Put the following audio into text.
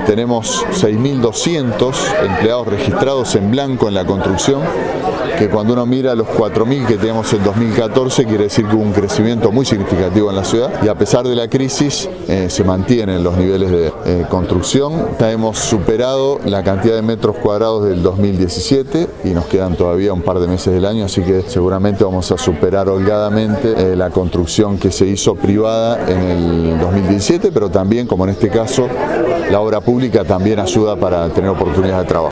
tenemos 6.200 empleados registrados en blanco en la construcción, que cuando uno mira los 4.000 que teníamos en 2014, quiere decir que hubo un crecimiento muy significativo en la ciudad, y a pesar de la crisis se mantienen los niveles de construcción. Hemos superado la cantidad de metros cuadrados del 2017 y nos quedan todavía un par de meses del año, así que seguramente vamos a superar holgadamente la construcción que se hizo privada en el 2017, pero también, como en este caso, la obra pública también ayuda para tener oportunidades de trabajo.